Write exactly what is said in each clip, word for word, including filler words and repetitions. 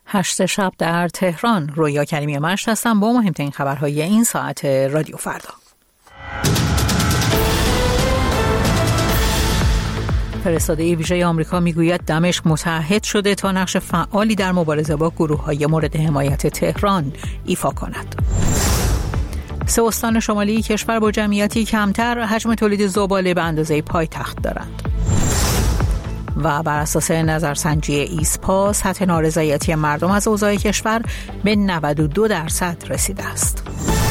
هشت شب در تهران. رویا کریمی مشت هستم با مهمترین خبرهای این ساعت رادیو فردا. فرستاده ویژه آمریکا میگوید دمشق متحد شده تا نقش فعالی در مبارزه با گروه‌های مورد حمایت تهران ایفا کند. سه استان شمالی کشور با جمعیتی کمتر حجم تولید زباله به اندازه پایتخت دارند. و بر اساس نظرسنجی ایسپا سطح نارضایتی مردم از اوضاع کشور به نود و دو درصد رسیده است.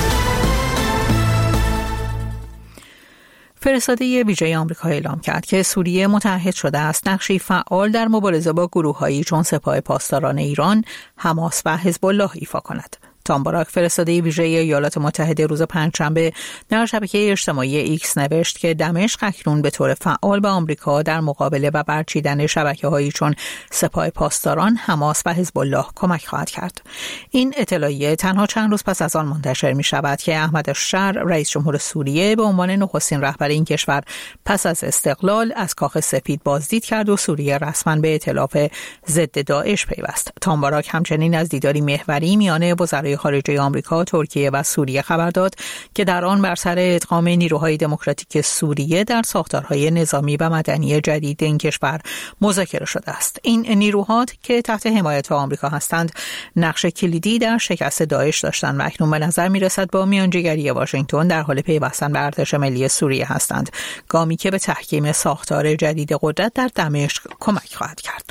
فرستاده ویژه آمریکا اعلام کرد که سوریه متحد شده است نقشی فعال در مبارزه با گروه‌هایی چون سپاه پاسداران ایران، حماس و حزب الله ایفا کند. تام باراک فرستاده ویژه ایالات متحده روز پنجشنبه در شبکه اجتماعی ایکس نوشت که دمشق اکنون به طور فعال به آمریکا در مقابله و برچیدن شبکه‌هایی چون سپاه پاسداران، حماس و حزب الله کمک خواهد کرد. این اطلاعیه تنها چند روز پس از آن منتشر می شود که احمد الشر رئیس جمهور سوریه به عنوان نخستین رهبر این کشور پس از استقلال از کاخ سفید بازدید کرد و سوریه رسما به ائتلاف ضد داعش پیوست. تام باراک همچنین از دیداری محوری میان وزرای خارجه آمریکا، ترکیه و سوریه خبر داد که در آن بر سر ادغام نیروهای دموکراتیک سوریه در ساختارهای نظامی و مدنی جدید این کشور مذاکره شده است. این نیروها که تحت حمایت آمریکا هستند، نقش کلیدی در شکست داعش داشتند و اکنون به نظر می‌رسد با میانجیگری واشنگتن در حال پیوستن به ارتش ملی سوریه هستند، گامی که به تحکیم ساختار جدید قدرت در دمشق کمک خواهد کرد.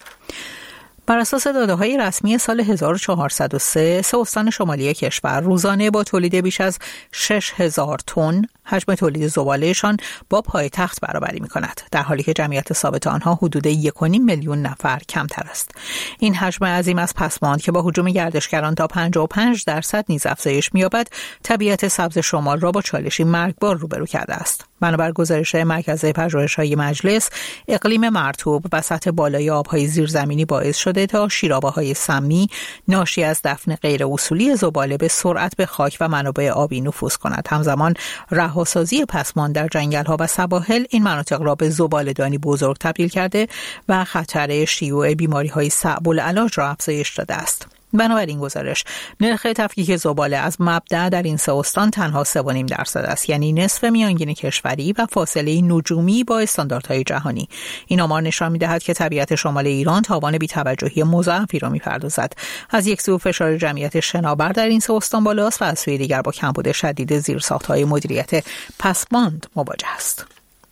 بر اساس داده‌های رسمی سال هزار و چهارصد و سه، سه استان شمالی کشور روزانه با تولید بیش از شش هزار تن حجم تولید زباله‌شان با پایتخت برابری می‌کند، در حالی که جمعیت ثابت آنها حدود یک و نیم میلیون نفر کمتر است. این حجم عظیم از پسماند که با هجوم گردشگران تا پنجاه و پنج درصد نیز افزایش می‌یابد، طبیعت سبز شمال را با چالشی مرگبار روبرو کرده است. بنابر گزارش مرکز پژوهش‌های مجلس، اقلیم مرطوب و سطح بالای آب‌های زیرزمینی باعث شده تا شیرابه‌های سمی ناشی از دفن غیر اصولی زباله به سرعت به خاک و منابع آبی نفوذ کند. همزمان رهاسازی پسماند در جنگل‌ها و سواحل این مناطق را به زباله‌دانی بزرگ تبدیل کرده و خطر شیوع بیماری‌های صعب العلاج را افزایش داده است. بنابراین گزارش نرخ تفکیک زباله از مبدأ در این سه استان تنها سه و نیم درصد است، یعنی نصف میانگین کشوری و فاصله نجومی با استانداردهای جهانی. این آمار نشان می‌دهد که طبیعت شمال ایران تاوان بی‌توجهی مضاعفی را می‌پردازد. از یک سو فشار جمعیت شناور در این سه استان بالاست و از سوی دیگر با کمبود شدید زیرساخت‌های مدیریت پسماند مواجه است.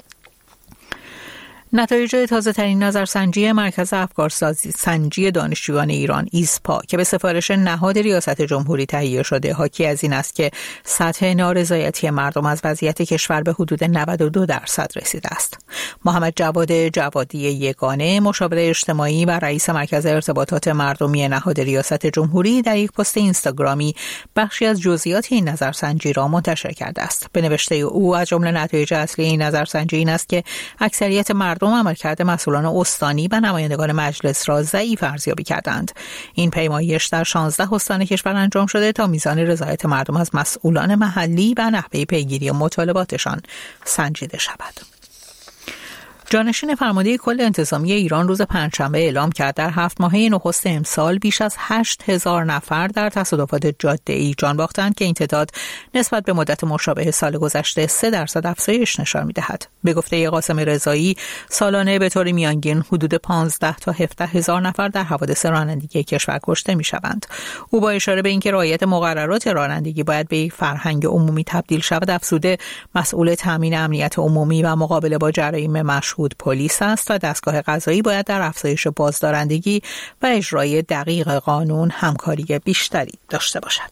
نتایج تازه‌ترین نظرسنجی مرکز افکارسازی سنجی دانشجویان ایران ایسپا که به سفارش نهاد ریاست جمهوری تهیه شده حاکی از این است که سطح نارضایتی مردم از وضعیت کشور به حدود نود و دو درصد رسیده است. محمد جواد جوادی یگانه، مشاور اجتماعی و رئیس مرکز ارتباطات مردمی نهاد ریاست جمهوری، در یک پست اینستاگرامی بخشی از جزئیات این نظرسنجی را منتشر کرده است. به نوشته او از جمله نتایج اصلی این نظرسنجی این است که اکثریت مردم عملکرد مسئولان استانی و نمایندگان مجلس را ضعیف ارزیابی کردند. این پیمایش در شانزده استان کشور انجام شده تا میزان رضایت مردم از مسئولان محلی و نحوه پیگیری مطالباتشان سنجیده شود. جانشین فرمانده کل انتظامی ایران روز پنجشنبه اعلام کرد در هفت ماهه نخست امسال بیش از هشت هزار نفر در تصادفات جاده‌ای جان باختند که این تعداد نسبت به مدت مشابه سال گذشته سه درصد افزایش نشان می‌دهد. به گفته قاسم رضایی، سالانه به طور میانگین حدود پانزده تا هفده هزار نفر در حوادث رانندگی کشور کشته می‌شوند. او با اشاره به اینکه رعایت مقررات رانندگی باید به فرهنگ عمومی تبدیل شود، افزوده مسئول تامین امنیت عمومی و مقابله با جرایم مشهود پلیس است و دستگاه قضایی باید در افزایش بازدارندگی و اجرای دقیق قانون همکاری بیشتری داشته باشد.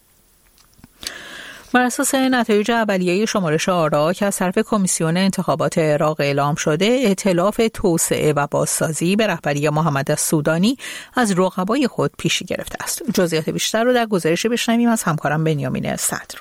بر اساس نتایج اولیه شمارش آرا که از طرف کمیسیون انتخابات عراق اعلام شده، ائتلاف توسعه و بازسازی به رهبری محمد السودانی از رقبای خود پیشی گرفته است. جزئیات بیشتر رو در گزارشی بشنویم از همکارم بنیامین صدر.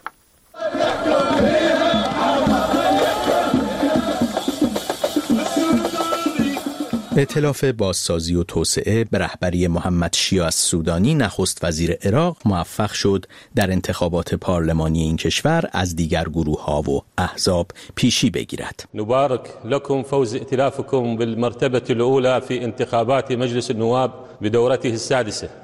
ائتلاف بازسازی و توسعه به رهبری محمد شیع السودانی نخست وزیر عراق موفق شد در انتخابات پارلمانی این کشور از دیگر گروه‌ها و احزاب پیشی بگیرد. نبارک لكم فوز ائتلافكم بالمرتبة الأولى في انتخابات مجلس النواب بدورته السادسة.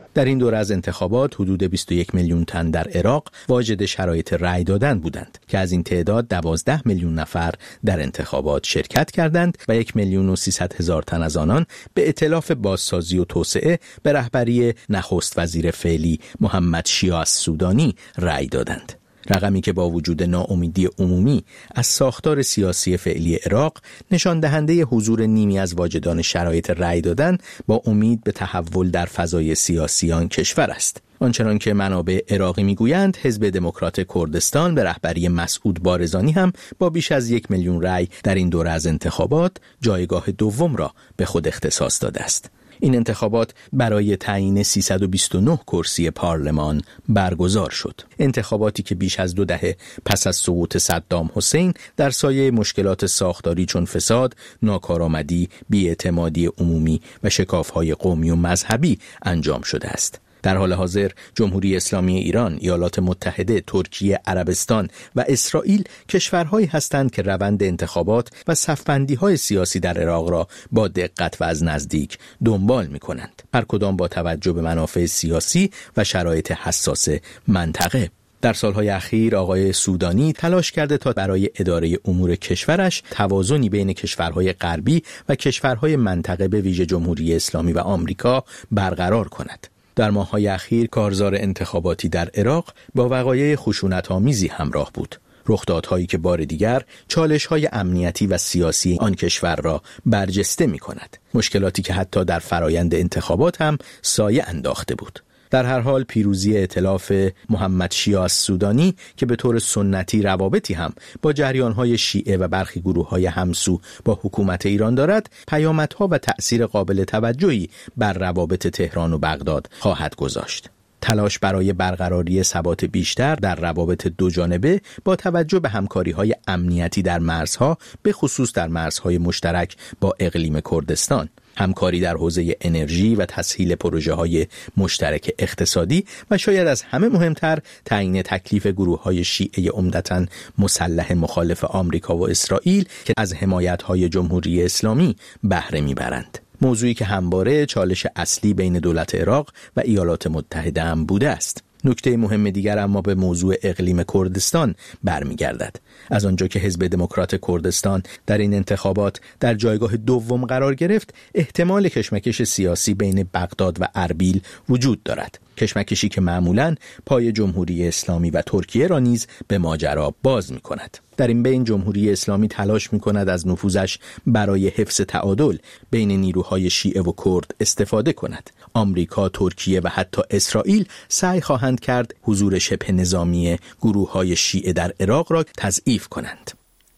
در این دوره از انتخابات حدود بیست و یک میلیون تن در عراق واجد شرایط رأی دادن بودند که از این تعداد دوازده میلیون نفر در انتخابات شرکت کردند و یک میلیون و سیصد هزار تن از آنان به ائتلاف بازسازی و توسعه به رهبری نخست وزیر فعلی محمد شیاع السودانی رأی دادند. رقمی که با وجود ناامیدی عمومی از ساختار سیاسی فعلی عراق نشان دهنده حضور نیمی از واجدان شرایط رأی دادن با امید به تحول در فضای سیاسی آن کشور است. آنچنان که منابع عراقی میگویند حزب دموکرات کردستان به رهبری مسعود بارزانی هم با بیش از یک میلیون رأی در این دوره از انتخابات جایگاه دوم را به خود اختصاص داده است. این انتخابات برای تعیین سیصد و بیست و نه کرسی پارلمان برگزار شد. انتخاباتی که بیش از دو دهه پس از سقوط صدام حسین در سایه مشکلات ساختاری چون فساد، ناکارآمدی، بی‌اعتمادی عمومی و شکاف‌های قومی و مذهبی انجام شده است. در حال حاضر جمهوری اسلامی ایران، ایالات متحده، ترکیه، عربستان و اسرائیل کشورهایی هستند که روند انتخابات و صف‌بندی‌های سیاسی در عراق را با دقت و از نزدیک دنبال می‌کنند، هر کدام با توجه به منافع سیاسی و شرایط حساس منطقه. در سالهای اخیر آقای سودانی تلاش کرده تا برای اداره امور کشورش توازنی بین کشورهای غربی و کشورهای منطقه به ویژه جمهوری اسلامی و آمریکا برقرار کند. در ماه‌های اخیر کارزار انتخاباتی در عراق با وقایع خشونت‌آمیزی همراه بود. رخدادهایی که بار دیگر چالش‌های امنیتی و سیاسی آن کشور را برجسته می‌کند. مشکلاتی که حتی در فرایند انتخابات هم سایه انداخته بود. در هر حال پیروزی ائتلاف محمد شیاع السودانی که به طور سنتی روابطی هم با جریان‌های شیعه و برخی گروه‌های همسو با حکومت ایران دارد، پیامدها و تأثیر قابل توجهی بر روابط تهران و بغداد خواهد گذاشت. تلاش برای برقراری ثبات بیشتر در روابط دو جانبه با توجه به همکاری‌های امنیتی در مرزها، به خصوص در مرزهای مشترک با اقلیم کردستان، همکاری در حوزه انرژی و تسهیل پروژه‌های مشترک اقتصادی و شاید از همه مهمتر تعیین تکلیف گروه‌های شیعه عمدتاً مسلح مخالف آمریکا و اسرائیل که از حمایت‌های جمهوری اسلامی بهره می‌برند. موضوعی که همواره چالش اصلی بین دولت عراق و ایالات متحده هم بوده است. نکته مهم دیگر اما به موضوع اقلیم کردستان برمیگردد. از آنجا که حزب دموکرات کردستان در این انتخابات در جایگاه دوم قرار گرفت، احتمال کشمکش سیاسی بین بغداد و اربیل وجود دارد. کشمکشی که معمولاً پای جمهوری اسلامی و ترکیه را نیز به ماجرا باز می کند. در این بین جمهوری اسلامی تلاش می کند از نفوذش برای حفظ تعادل بین نیروهای شیعه و کرد استفاده کند. آمریکا، ترکیه و حتی اسرائیل سعی خواهند کرد حضور شبه نظامی گروه‌های شیعه در عراق را تضعیف کنند.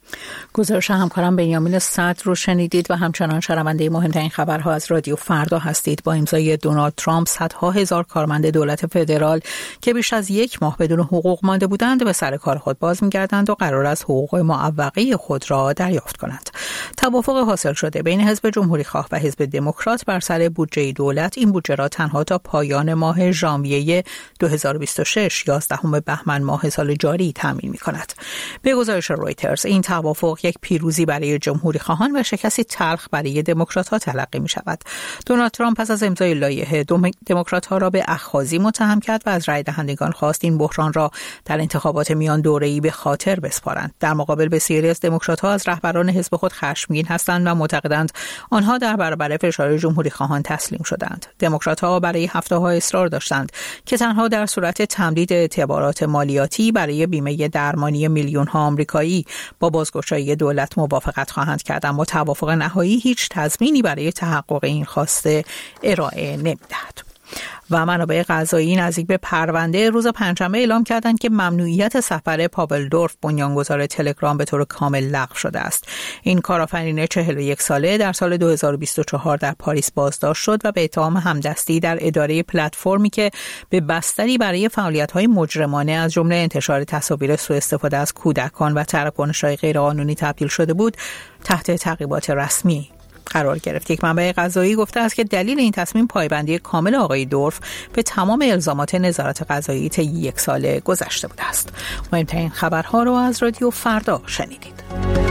گزارش همکارم بنیامین صدر رو شنیدید و همچنان شنونده مهمترین خبرها از رادیو فردا هستید. با امضای دونالد ترامپ صدها هزار کارمند دولت فدرال که بیش از یک ماه بدون حقوق مانده بودند به سر کار خود باز می‌گردند و قرار است حقوق معوقه خود را دریافت کنند. توافق حاصل شده بین حزب جمهوری خواه و حزب دموکرات بر سر بودجه دولت این بودجه را تنها تا پایان ماه ژانویه دو هزار و بیست و شش یازدهم بهمن ماه سال جاری تامین می‌کند. به گزارش رویترز این توافق یک پیروزی برای جمهوری خواهان و شکستی تلخ برای دموکرات‌ها تلقی می‌شود. دونالد ترامپ پس از امضای لایحه دموکرات‌ها را به اخاذی متهم کرد و از رای دهندگان خواست این بحران را در انتخابات میان دوره‌ای به خاطر بسپارند. در مقابل بسیاری از دموکرات‌ها از رهبران حزب خود خشمگین هستند و معتقدند آنها در برابر فشار جمهوری خواهان تسلیم شدند. دموکرات‌ها برای هفته‌ها اصرار داشتند که تنها در صورت تمدید اعتبارات مالیاتی برای بیمه درمانی میلیون‌ها آمریکایی با بازگشایی دولت موافقت خواهند کرد، اما توافق نهایی هیچ تضمینی برای تحقق این خواسته ارائه نمی‌دهد. و منابع قضایی نزدیک به پرونده روز پنجشنبه اعلام کردند که ممنوعیت سفر پاول دورف بنیانگذار تلگرام به طور کامل لغو شده است. این کارآفرین چهل و یک ساله در سال دو هزار و بیست و چهار در پاریس بازداشت شد و به اتهام همدستی در اداره پلتفرمی که به بستری برای فعالیت‌های مجرمانه از جمله انتشار تصاویر سوء استفاده از کودکان و تراکنش‌های غیرقانونی تبدیل شده بود تحت تعقیبات رسمی قرار گرفت. یک منبع قضایی گفته است که دلیل این تصمیم پایبندی کامل آقای دورف به تمام الزامات نظارت قضایی طی یک سال گذشته بوده است. مهمترین خبرها رو از رادیو فردا شنیدید.